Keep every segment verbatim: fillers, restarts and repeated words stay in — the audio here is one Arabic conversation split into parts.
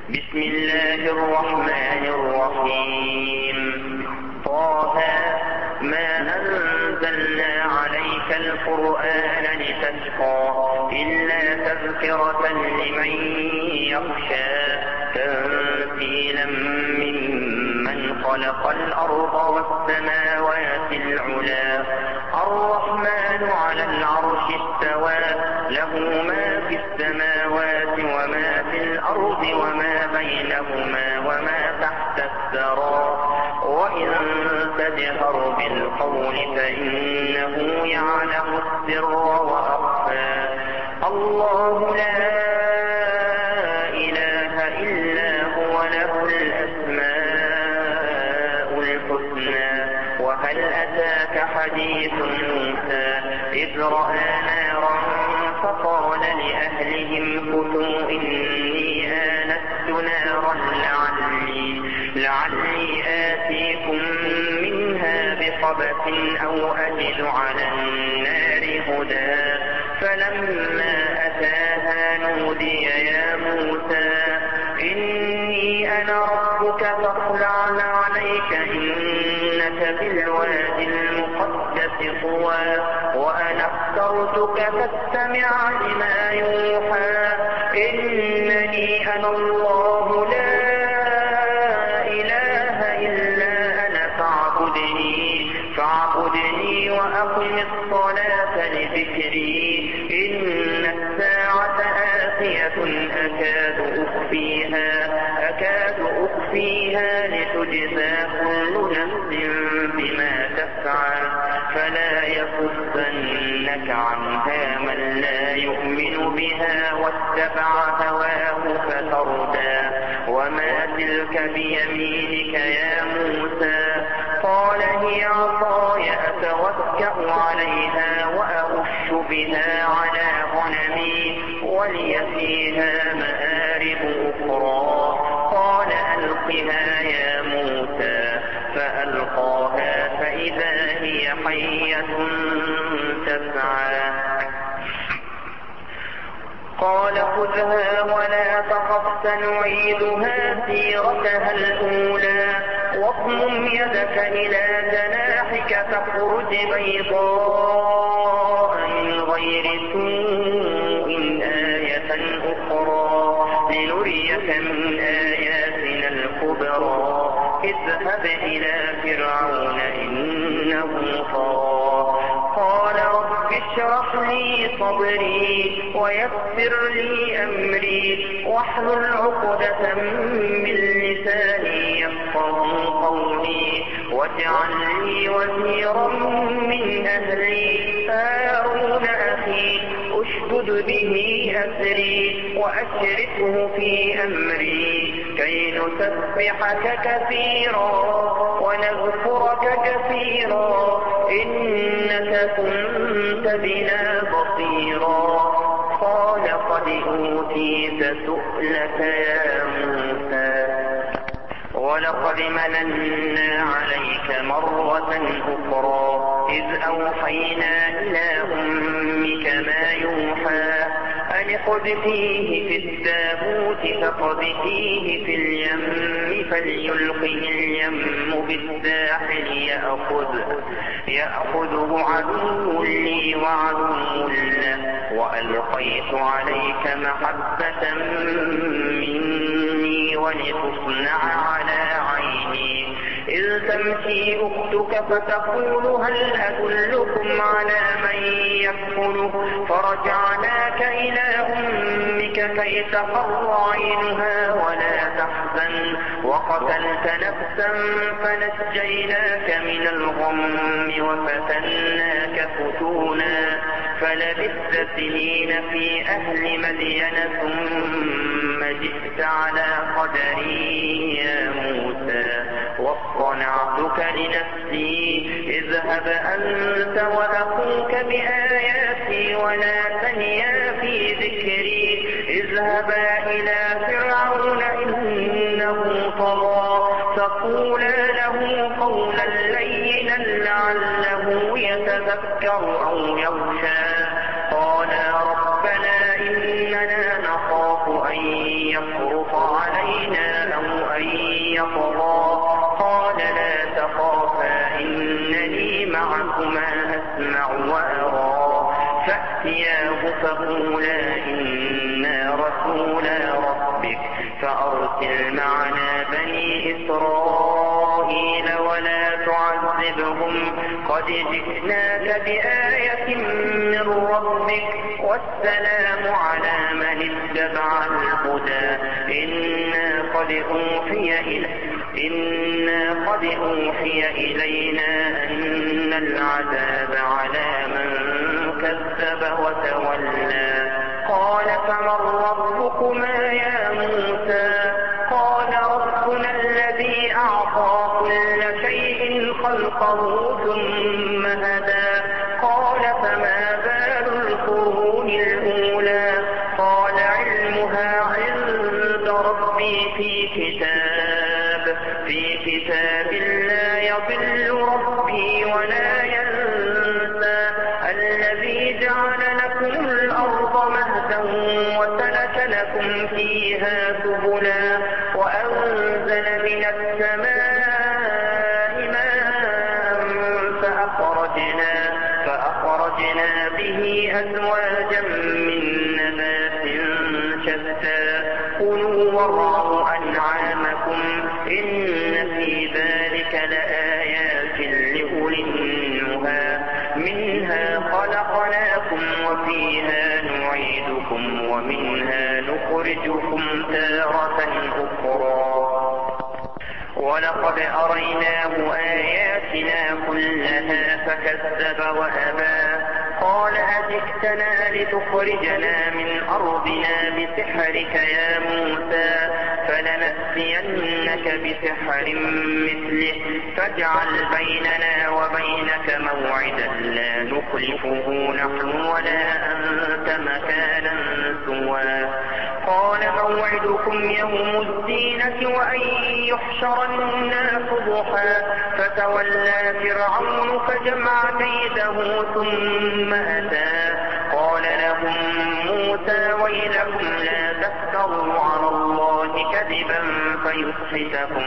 بسم الله الرحمن الرحيم. طه ما أنزلنا عليك القرآن لتشقى إلا تذكرة لمن يخشى تنزيلا ممن خلق الأرض والسماوات العلى الرحمن على العرش استوى له ما في السماوات وما في الأرض وما بينهما وما تحت الثرى وإن تجهر بالقول فإنه يعلم السر وأخفى الله لا إله إلا هو له الأسماء الحسنى. وهل أتاك حديث موسى إذ رأى نارا فقال لأهلهم كثوا إني آنست نارا لعلي, لعلي آتيكم منها بقبس أو أجد على النار هدى. فلما أتاها نودي يا موسى إني أنا ربك فاخلع عليك إنك بالوادي المقدس طوى وأنا اخترتك فاستمع لما يوحى إنني أنا الله لا إله إلا أنا فاعبدني, فاعبدني وأقم الصلاة لذكري إن الساعة آتية أكاد أخفيها, أكاد أخفيها لتجزى كل نفس بما تسعى فلا يصدنك عنها من لا يؤمن بها واتبع هواه فتردى. وما تلك بيمينك يا موسى قال هي عصاي أتوكأ عليها وأهش بها على غنمي ولي فيها مآرب أخرى قال ألقها يا موسى فألقاها فإذا هي حية تسعى قال خذها ولا تخف سنعيدها سيرتها الأولى واضمم يدك إلى جناحك تخرج بيضاء من غير سوء آية أخرى لنريك من آياتنا الكبرى اذهب إلى فرعون إنه طغى قال رب اشرح لي صدري ويسر لي أمري واحلل عقدة من لساني يفقهوا قولي واجعل لي وزيرا من أهلي هارون أخي اشدد به أسري وأشركه في أمري كي نسبحك كثيرا ونذكرك كثيرا إنك كنت بنا بصيرا قال قد أوتيت سؤلك يا موسى ولقد مننا عليك مرة أخرى إذ أوحينا إلى أمك ما يوحى أن اقذفيه في التابوت فاقذفيه في اليم فليلقه اليم بالساحل يأخذه, يأخذه عدو لي وعدو له وألقيت عليك محبة مني ولتصنع على عيني إذ تمشي أختك فتقول هل أدلكم على من يكفله فرجعناك إلى أمك كي تقر عينها ولا تحزن وقتلت نفسا فنجيناك من الغم وفتناك فتونا فلبثت سنين في أهل مدين ثم جئت على قدري يا موسى واصطنعتك لنفسي اذهب أنت وأخوك بآياتي ولا تنيا في ذكري اذهبا إلى فرعون إنه طغى فقولا له قولا لينا لعله يتذكر أو يخشى قالا ربنا إننا نخاف أن يفرط علينا فتياه فقولا إنا رسولا ربك فأرسل معنا بني إسرائيل ولا تعذبهم قد جئناك بآية من ربك والسلام على من اتبع الهدى إنا قد أوحي إلينا إنا قد أوحي إلينا أن العذاب على من كذب وتولى قال فمن ربكما يا موسى قال ربنا الذي أعطى كل شيء خلقه ثم هدى قال فما بال القرون الأولى قال علمها عند ربي في كتاب في كتاب لا يضل ربي ولا ينسى الذي جعل لكم الأرض مهدا وسلك لكم فيها سبلا وأنزل من السماء ماء فأخرجنا, فأخرجنا به أزواجا من نبات شتى كلوا وارعوا أنعامكم إن في ذلك لآيات لأولي النهى منها خلقناكم وفيها نعيدكم ومنها نخرجكم تارة أخرى ولقد أريناه آياتنا كلها فكذب وأبى قال أجئتنا لتخرجنا من أرضنا بسحرك يا موسى فلنأتينك بسحر مثله فاجعل بيننا وبينك موعدا لا نخلفه نحن ولا أنت مكانا سوى قال موعدكم يوم الزينة وأن يحشر الناس ضحى فتولى فرعون فجمع كيده ثم أتى قال لهم موسى ويلكم لا تفتروا على الله كذبا فيسحتكم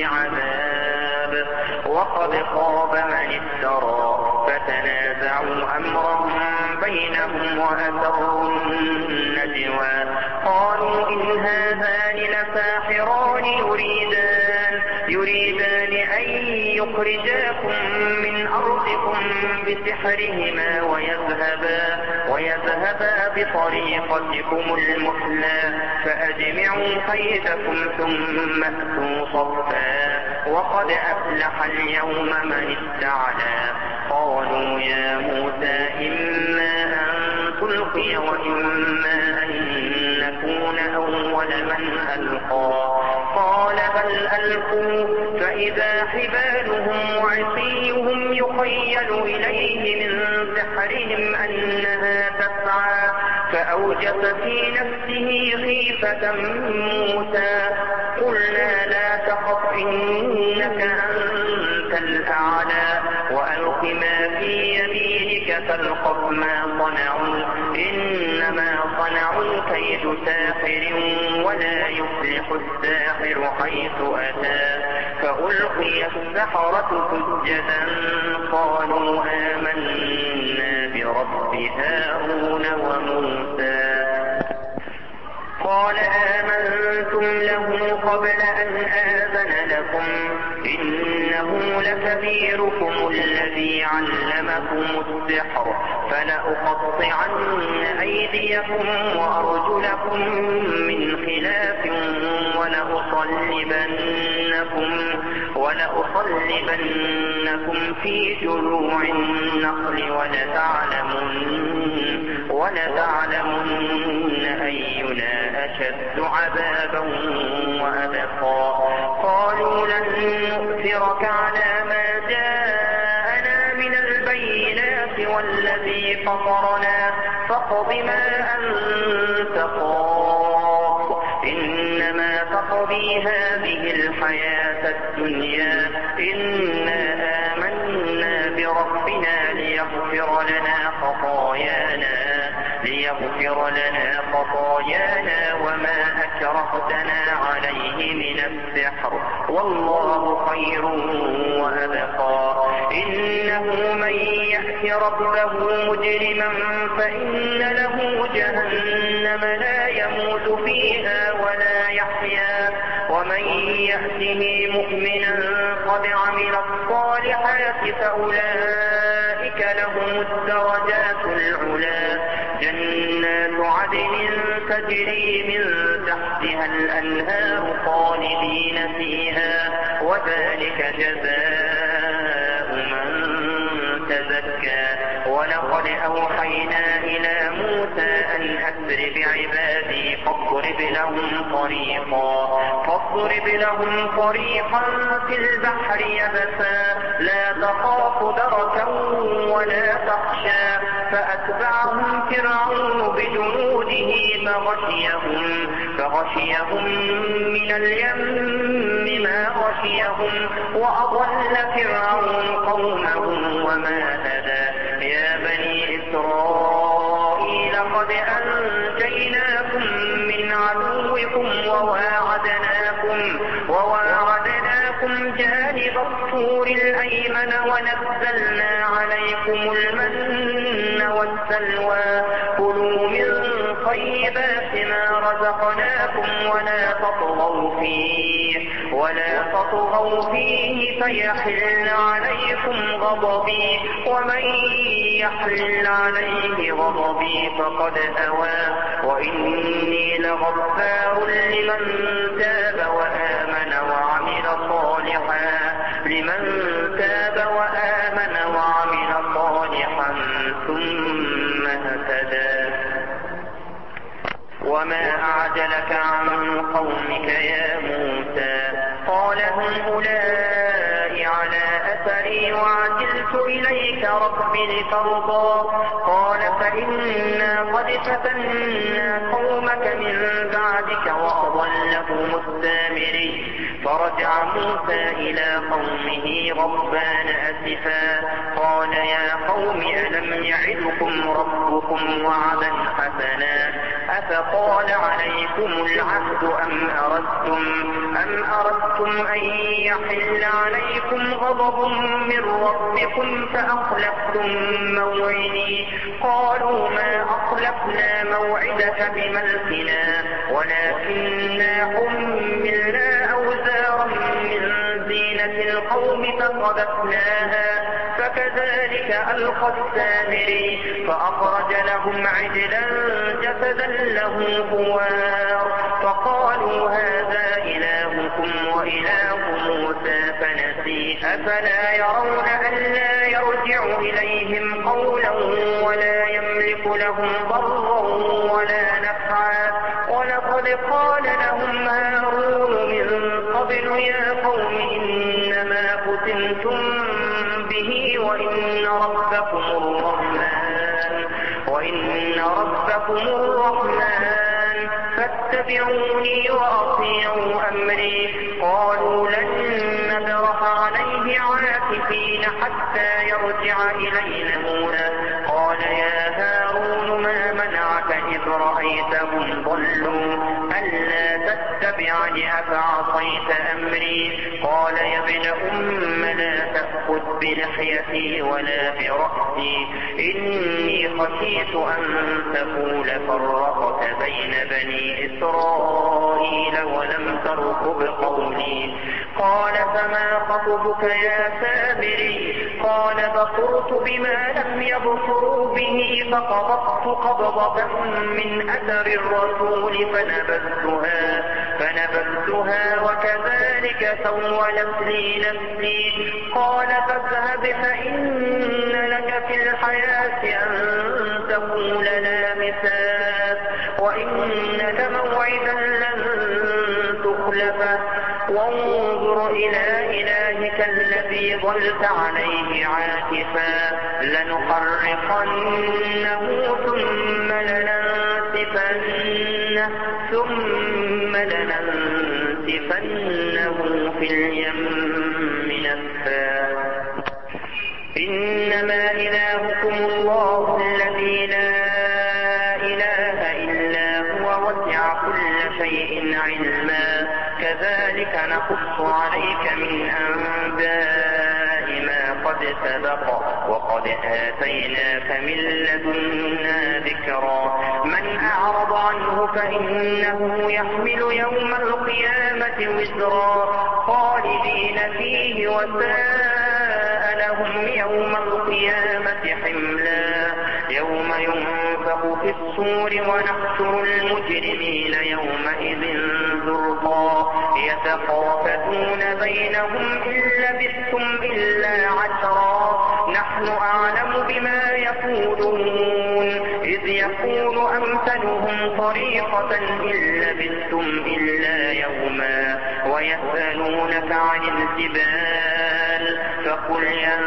بعذاب وقد خاب من افترى فتنازعوا أمرهم بينهم وأسروا النجوى قالوا إن هذان لساحران يريدان يريدان أن يخرجاكم من أرضكم بسحرهما ويذهبا, ويذهبا بطريقتكم المثلى فأجمعوا كيدكم ثم أتوا صفا وقد أفلح اليوم من استعلى قالوا يا موسى إما أن تلقي وإما أن نكون أول من ألقى قال بل ألقوا فإذا حبالهم وعصيهم يخيل إليه من سحرهم أنها تسعى فأوجس في نفسه خيفة موسى قلنا لا تخف إنك أنت الأعلى وألق ما في يمينك تلقف ما صنعوا إنما صنعوا كيد ساحر ولا يفلح الساحر حيث أتى فألقي السحرة سجدا قالوا آمنا برب هارون وموسى قال آمنتم له قبل أن آذن لكم إنه لكبيركم الذي علمكم السحر فلأقطعن أيديكم وأرجلكم من خلاف ولأصلبنكم, ولأصلبنكم في جذوع النخل ولتعلمن, ولتعلمن أينا أشد عذابا وأبقى قالوا لن نؤثرك على ما جاءنا من البينات والذي فطرنا فاقض ما أنت قاض إنما تقضي هذه الحياة الدنيا إنا آمنا بربنا ليغفر لنا خطايانا ليغفر لنا خطايانا وما أشركتنا عليه من السحر والله خير وأبقى. إنه من يأت ربه مجرما فإن له جهنم لا يموت فيها ولا يحيا ومن يأته مؤمنا قد عمل الصالحات فأولئك لهم الدرجات العلا جنات عدن تجري من تحتها الأنهار خالدين فيها وذلك جزاء من تزكى. ولقد أوحينا إلى موسى أن أسر بعبادي فاضرب لهم طريقا فاضرب لهم طريقا في البحر يبسا لا تخاف دركا ولا تخشى فأتبعهم فرعون بجنوده فغشيهم فغشيهم من اليم ما غشيهم وأضل فرعون قومه وما هدى. يا بني إسرائيل قد أنجيناكم من عدوكم وواعدناكم وواعدناكم جانب الطور الأيمن ونزلنا عليكم المن والسلوى كلوا من طيبات ما رزقناكم ولا تطغوا فيه ولا تطغوا فيه فيحل عليكم غضبي ومن يحل عليه غضبي فقد أوى وإني لغفار لمن تاب وآمن وعمل صالحا لمن تاب وآمن وعمل صالحا ثم اهتدى. وما أعجلك عن قومك يا موسى قال هم أولئك على أثري وعجلت إليك رب لترضى قال فإنا قد فتنا قومك من بعدك وأضلهم السامري. فرجع موسى إلى قومه غضبان أسفا قال يا قوم ألم يعدكم ربكم وعدا حسنا أفطال عليكم العهد أم أردتم أم أردتم أن يحل عليكم غضب من ربكم فأخلفتم موعدي. قالوا ما أخلفنا موعدك بملكنا ولكننا حملنا أوزارا من زينة القوم فقذفناها فكذلك ألقى السامري فأخرج لهم عجلا جسدا له خوار فقالوا هذا إلهكم وإله موسى فنسي. أفلا يرون ألا يرجع إليهم قولا ولا يملك لهم ضرا ولا نفعا. ولقد قال لهم هارون من قبل يا قوم إنما فتنتم به وإن ربكم الرحمن وإن ربكم الرحمن فاتبعوني وأطيعوا أمري. قالوا لن نبرح عليه عاكفين حتى يرجع إلينا موسى. قال يا هارون ما منعك إذ رأيتهم ضلوا ألا تتبعني أفعصيت أمري. قال يا ابن أم لا تأخذ بلحيتي ولا برأسي إني خشيت أن تقول فرقت بين بني إسرائيل ولم ترقب قولي. قال فما خطبك يا سامري قال بصرت بما لم يبصروا به فقبضت قبضة من أثر الرسول فنبذتها فنبذتها وكذلك سولت لي نفسي. قال فاذهب فإن لك في الحياة أن تقول لا مساس وإن لك موعدا لن تخلفه وانظر إلى إلهك الذي ظلت عليه عاكفا لنحرقنه ثم لننسفنه ثم لننسفنه في اليم نسفا. إنما إلهكم الله الذي لا إله إلا هو وسع كل شيء كذلك نقص عليك من أنباء ما قد سبق وقد آتيناك من لدنا ذكرا من أعرض عنه فإنه يحمل يوم القيامة وزرا خالدين فيه وساء لهم يوم القيامة حملا يوم ينفخ في الصور ونحشر المجرمين يومئذ زرقا يتخافتون بينهم إن لبثتم إلا عشرا نحن أعلم بما يقولون إذ يقول أمثلهم طريقة إن لبثتم إلا يوما ويسألونك عن الجبال فقل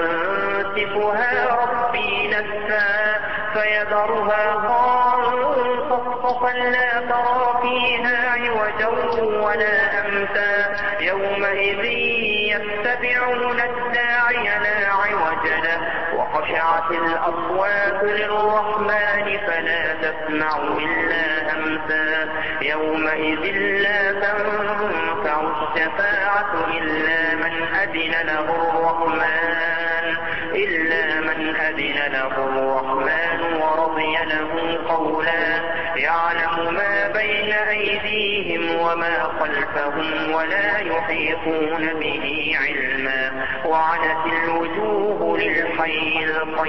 ينسفها ربي نسفا فيذرها قاعا صفصفا لا ترى فيها عوجا ولا أمتا يومئذ يتبعون الداعي لا عوج له وخشعت الأصوات للرحمن فلا تسمع إلا همسا يومئذ لا تنفع الشفاعة إلا من أذن له الرحمن إلا من أذن له الرحمن ورضي له قولا يعلم ما بين أيديهم وما خلفهم ولا يحيطون به علما وعنت الوجوه للحي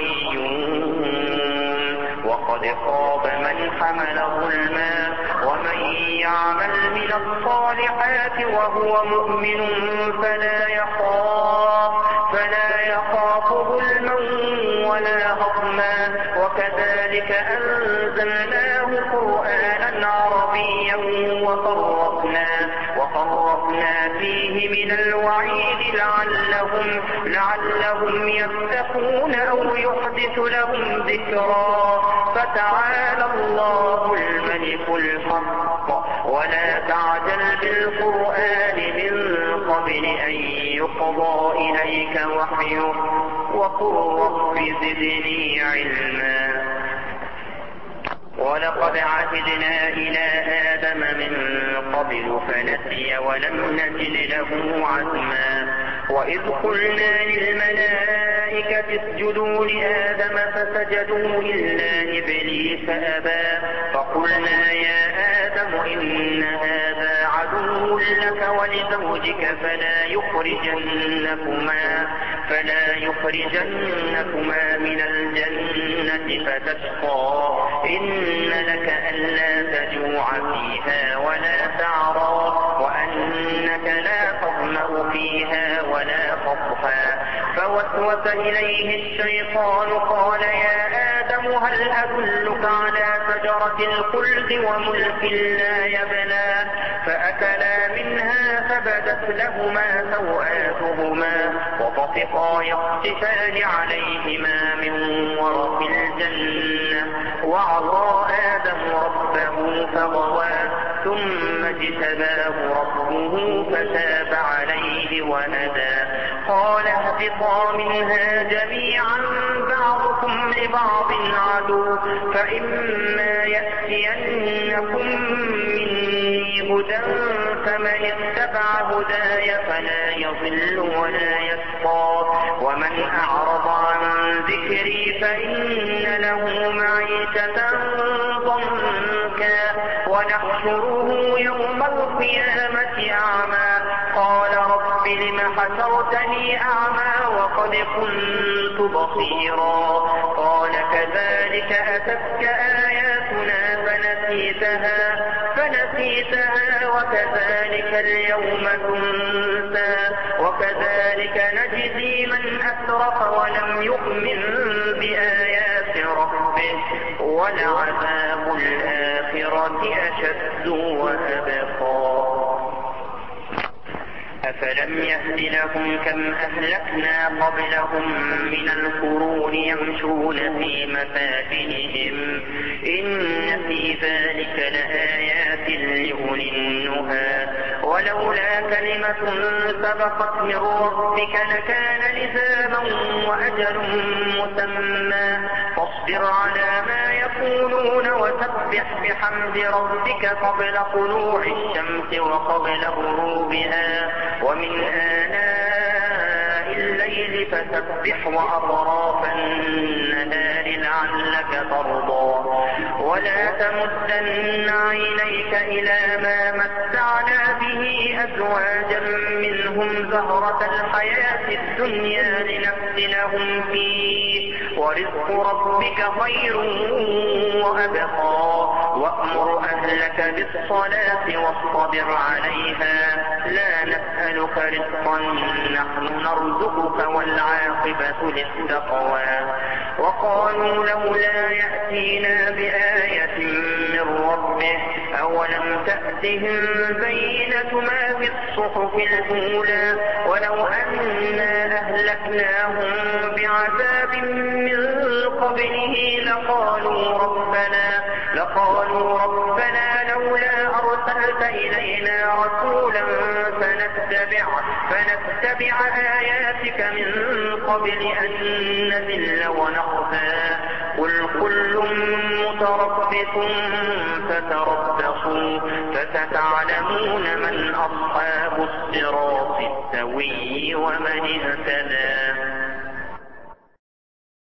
القيوم وقد خاب من حمل ظلما ومن يعمل من الصالحات وهو مؤمن فلا يخاف فلا يخاف ظلما ولا هضما وكذلك أنزلناه قرآنا عربيا وفرقنا وفرقنا فيه من الوعيد لعلهم لعلهم يتقون أو يحدث لهم ذكرا فتعالى الله الملك الحق ولا تعجل بالقرآن من قبل أن يقضى إليك وحيه وقل رب زدني علما ولقد عهدنا إلى آدم من قبل فنسي ولم نجد له عزما وإذ قلنا للملائكة اسجدوا لآدم فسجدوا إلا إبليس أبى فقلنا يا آدم إن هذا عدو لك ولزوجك فلا يخرجنكما فلا يخرجنكما من الجنة فتشقى إن لك ألا تجوع فيها ولا تعرى وأنك لا تظمأ فيها ولا تضحى فوسوس إليه الشيطان قال يا آدم هل أدلك على شجرة الخلد وملك لا يبلى فأكلا منها فبدت لهما سوآتهما وطفقا يخصفان عليهما من ورق الجنة وعصى آدم ربه فغوى ثم اجتباه ربه فتاب عليه وهدى قال اهبطا منها جميعا بعضكم لبعض عدو فإما يأتينكم مني هدى فمن اتبع هداي فلا يضل ولا يشقى ومن أعرض عن ذكري فإن له معيشة ضنكا ونحشره يوم القيامة أعمى قال رب لم حشرتني أعمى وقد كنت بصيرا قال كذلك أتتك آياتنا فنسيتها فنسيتها وكذلك اليوم تنسى وكذلك نجزي من أسرف ولم يؤمن بآيات ربه ولعذاب الآخرة أشد وأبقى أفلم يهد لهم كم أهلكنا قبلهم من القرون يمشون في مساكنهم إن في ذلك لآيات لأولي النهى ولولا كلمة سبقت من ربك لكان لزاما وأجل مسمى واصبر على ما يقولون وسبح بحمد ربك قبل طلوع الشمس وقبل غروبها ومن آناء الليل فسبح وأطراف النهار لعلك ترضى ولا تمدن عينيك إلى ما متعنا به أزواجا منهم زهرة الحياة الدنيا لنفتنهم فيه ورزق ربك خير وأبقى وأمر أهلك بالصلاة واصطبر عليها لا نسألك رزقا نحن نرزقك والعاقبة للتقوى وقالوا لولا يأتينا بآية من ربه أولم تأتهم بينة ما في الصحف الأولى ولو أنا أهلكناهم بعذاب من قبله لقالوا ربنا لقالوا ربنا لولا أرسلت إلينا رسولا فنتبع فنتبع آياتك من قبل أن نذل ونخزى قل كل متربص فتربصوا فستعلمون من أصحاب الصراط السوي ومن اهتدى.